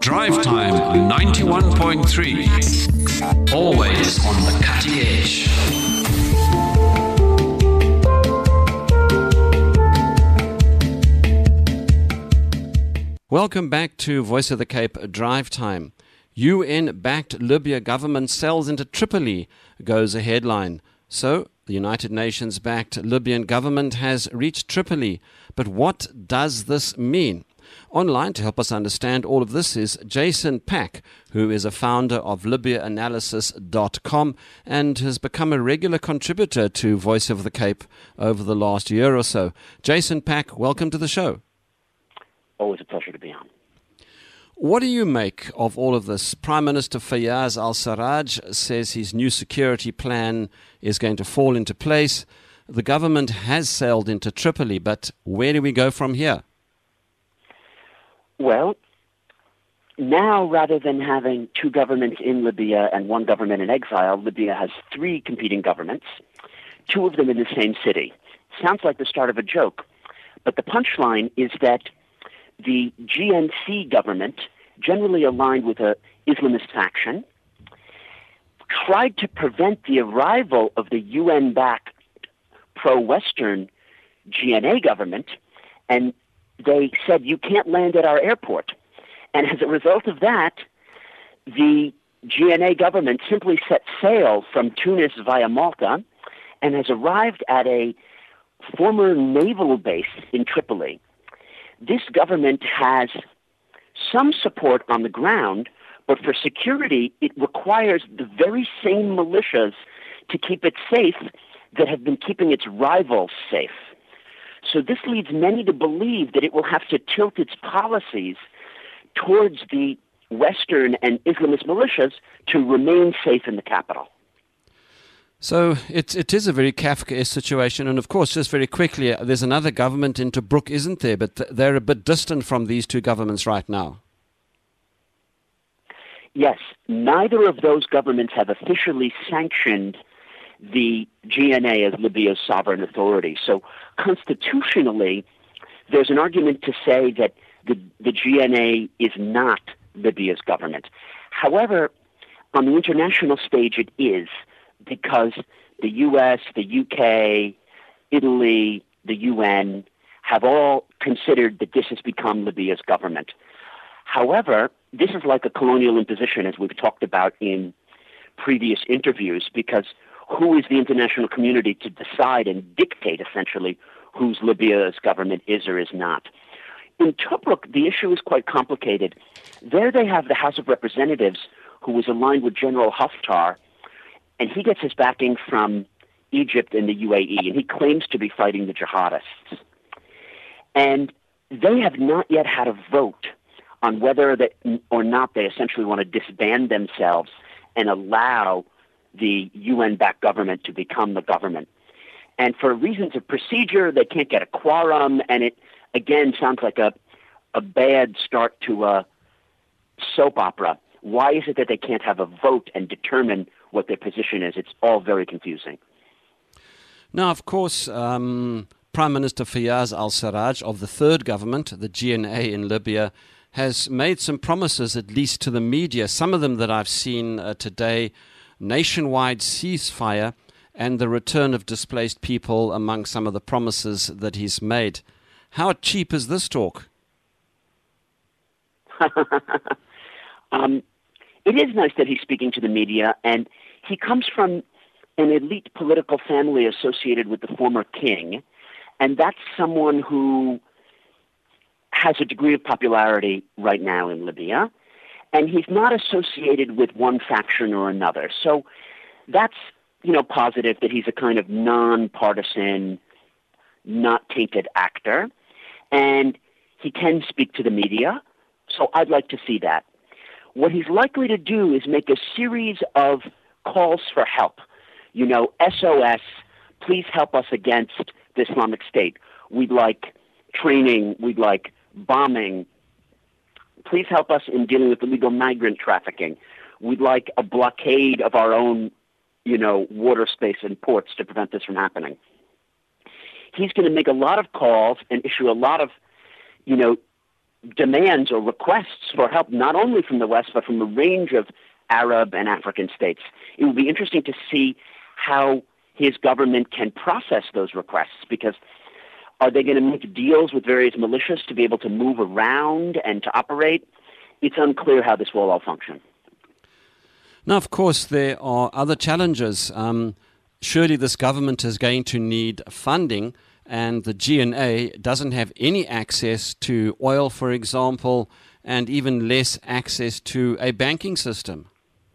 Drive Time 91.3. Always on the cutting edge. Welcome back to Voice of the Cape Drive Time. UN-backed Libya government sells into Tripoli, goes a headline. So, the United Nations-backed Libyan government has reached Tripoli. But what does this mean? Online to help us understand all of this is Jason Pack, who is a founder of LibyaAnalysis.com and has become a regular contributor to Voice of the Cape over the last year or so. Jason Pack, welcome to the show. Always a pleasure to be on. What do you make of all of this? Prime Minister Fayez al-Sarraj says his new security plan is going to fall into place. The government has sailed into Tripoli, but where do we go from here? Well, now rather than having two governments in Libya and one government in exile, Libya has three competing governments, two of them in the same city. Sounds like the start of a joke, but the punchline is that the GNC government, generally aligned with an Islamist faction, tried to prevent the arrival of the UN-backed pro-Western GNA government, and they said, you can't land at our airport. And as a result of that, the GNA government simply set sail from Tunis via Malta and has arrived at a former naval base in Tripoli. This government has some support on the ground, but for security, it requires the very same militias to keep it safe that have been keeping its rivals safe. So this leads many to believe that it will have to tilt its policies towards the Western and Islamist militias to remain safe in the capital. So it is a very Kafkaesque situation, and of course, just very quickly, there's another government in Tobruk, isn't there? But they're a bit distant from these two governments right now. Yes, neither of those governments have officially sanctioned the GNA as Libya's sovereign authority. So constitutionally, there's an argument to say that the GNA is not Libya's government. However, on the international stage, it is, because the U.S., the U.K., Italy, the UN have all considered that this has become Libya's government. However, this is like a colonial imposition, as we've talked about in previous interviews, because who is the international community to decide and dictate, essentially, whose Libya's government is or is not? In Tobruk, the issue is quite complicated. There they have the House of Representatives, who is aligned with General Haftar, and he gets his backing from Egypt and the UAE, and he claims to be fighting the jihadists. And they have not yet had a vote on whether or not they essentially want to disband themselves and allow the UN-backed government to become the government. And for reasons of procedure, they can't get a quorum, and it, again, sounds like a bad start to a soap opera. Why is it that they can't have a vote and determine what their position is? It's all very confusing. Now, of course, Prime Minister Fayez al-Sarraj of the third government, the GNA in Libya, has made some promises, at least to the media, some of them that I've seen today: nationwide ceasefire and the return of displaced people among some of the promises that he's made. How cheap is this talk? It is nice that he's speaking to the media, and he comes from an elite political family associated with the former king, and that's someone who has a degree of popularity right now in Libya, and he's not associated with one faction or another. So that's, positive that he's a kind of non-partisan, not tainted actor, and he can speak to the media, so I'd like to see that. What he's likely to do is make a series of calls for help. SOS, please help us against the Islamic State. We'd like training, we'd like bombing. Please help us in dealing with illegal migrant trafficking. We'd like a blockade of our own, water space and ports to prevent this from happening. He's going to make a lot of calls and issue a lot of, demands or requests for help not only from the West but from a range of Arab and African states. It will be interesting to see how his government can process those requests, because are they going to make deals with various militias to be able to move around and to operate? It's unclear how this will all function. Now, of course, there are other challenges. Surely this government is going to need funding, and the GNA doesn't have any access to oil, for example, and even less access to a banking system.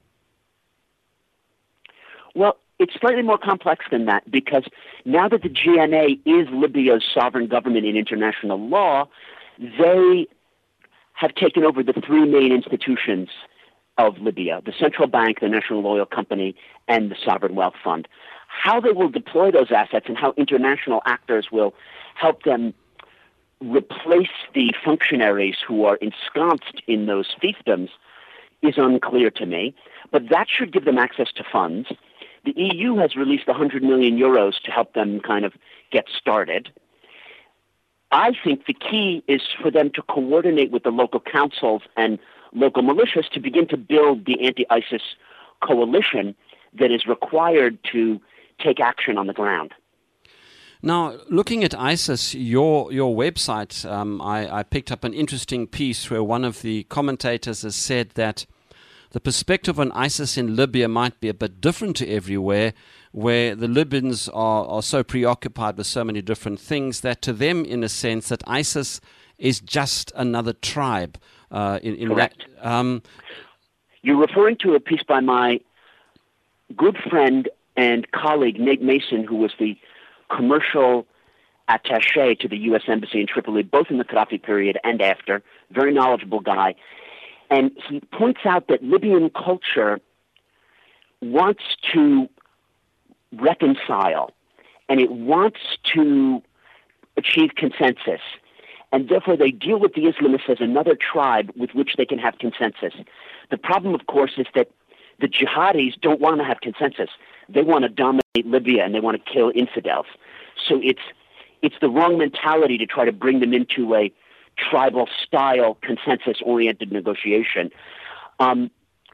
Well, it's slightly more complex than that, because now that the GNA is Libya's sovereign government in international law, they have taken over the three main institutions of Libya: the central bank, the National Oil Company, and the Sovereign Wealth Fund. How they will deploy those assets and how international actors will help them replace the functionaries who are ensconced in those fiefdoms is unclear to me, but that should give them access to funds. The EU has released 100 million euros to help them kind of get started. I think the key is for them to coordinate with the local councils and local militias to begin to build the anti-ISIS coalition that is required to take action on the ground. Now, looking at ISIS, your website, I picked up an interesting piece where one of the commentators has said that the perspective on ISIS in Libya might be a bit different to everywhere, where the Libyans are so preoccupied with so many different things that to them, in a sense, that ISIS is just another tribe. Correct. You're referring to a piece by my good friend and colleague, Nate Mason, who was the commercial attaché to the U.S. Embassy in Tripoli, both in the Gaddafi period and after. Very knowledgeable guy. And he points out that Libyan culture wants to reconcile, and it wants to achieve consensus. And therefore they deal with the Islamists as another tribe with which they can have consensus. The problem, of course, is that the jihadis don't want to have consensus. They want to dominate Libya and they want to kill infidels. So it's the wrong mentality to try to bring them into a tribal-style, consensus-oriented negotiation. And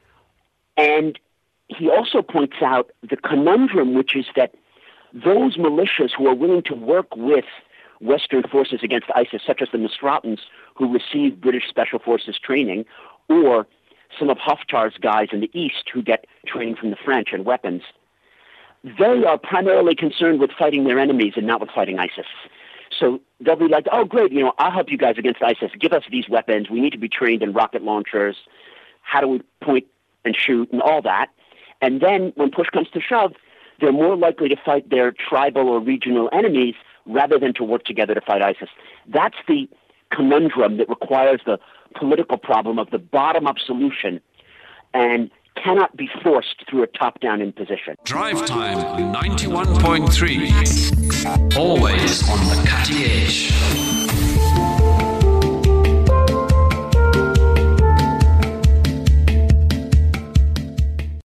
he also points out the conundrum, which is that those militias who are willing to work with Western forces against ISIS, such as the Misratans, who receive British Special Forces training, or some of Haftar's guys in the east who get training from the French and weapons, they are primarily concerned with fighting their enemies and not with fighting ISIS. So they'll be like, oh, great, I'll help you guys against ISIS. Give us these weapons. We need to be trained in rocket launchers. How do we point and shoot and all that? And then when push comes to shove, they're more likely to fight their tribal or regional enemies rather than to work together to fight ISIS. That's the conundrum that requires the political problem of the bottom-up solution and cannot be forced through a top-down imposition. Drive Time 91.3. Always on the cutting edge.